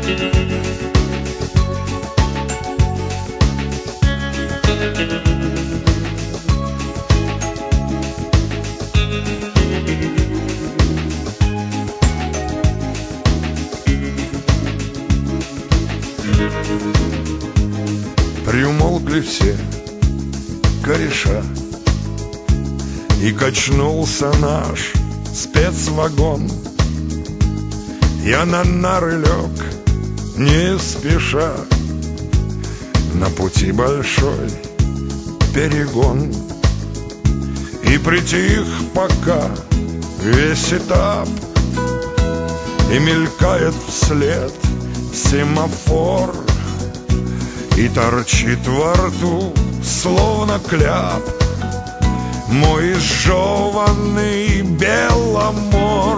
Приумолкли все кореша, и качнулся наш спецвагон. Я на нары лег, не спеша, на пути большой перегон. И притих пока весь этап, и мелькает вслед семафор, и торчит во рту, словно кляп, мой изжеванный Беломор.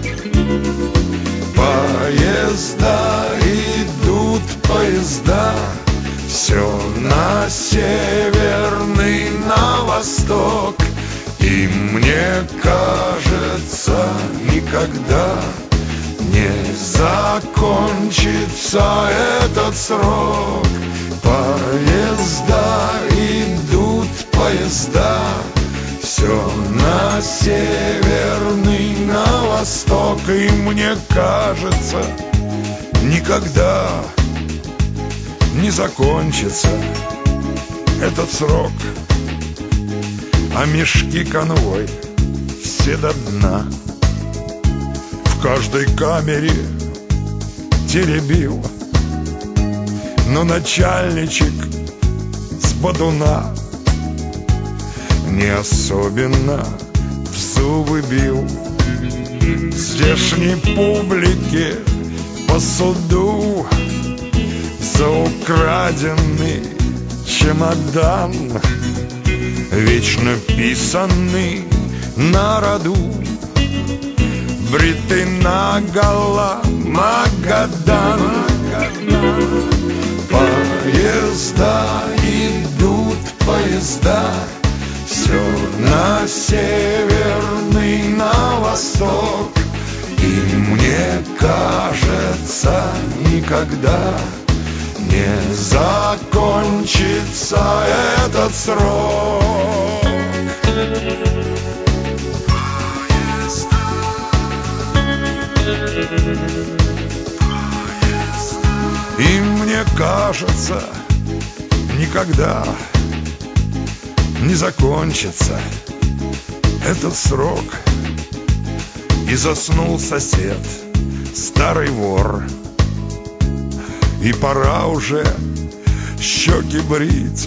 Поезда идут, поезда, все на северный, на восток, и мне кажется, никогда не закончится этот срок. Поезда идут, поезда, все на северный, на восток, и мне кажется, никогда не закончится этот срок. А мешки конвой все до дна в каждой камере теребил, но начальничек с бодуна не особенно в зубы бил. Здешней публике по суду за украденный чемодан, вечно писанный на роду, бритый наголо Магадан. Поезда идут, поезда, все на северный, на восток, и мне кажется, никогда не закончится этот срок. И мне кажется, никогда не закончится этот срок. И заснул сосед, старый вор, и пора уже щеки брить,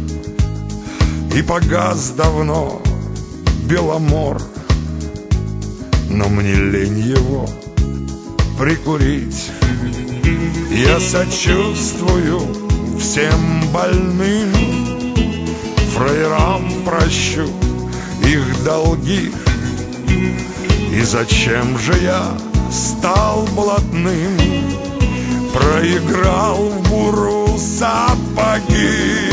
и погас давно Беломор, но мне лень его прикурить. Я сочувствую всем больным, фраерам прощу их долги. И зачем же я стал блатным, проиграл в буру сапоги?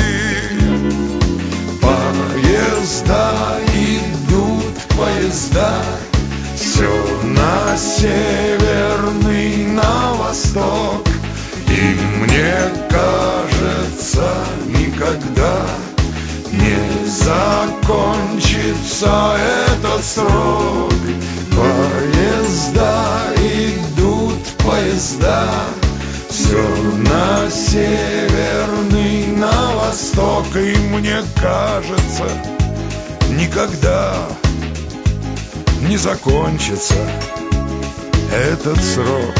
Поезда идут, поезда, все на северный, на восток, и мне кажется, никогда не закончится этот срок. Поезда идут, поезда, все на северный, на восток, и мне кажется, никогда не закончится этот срок.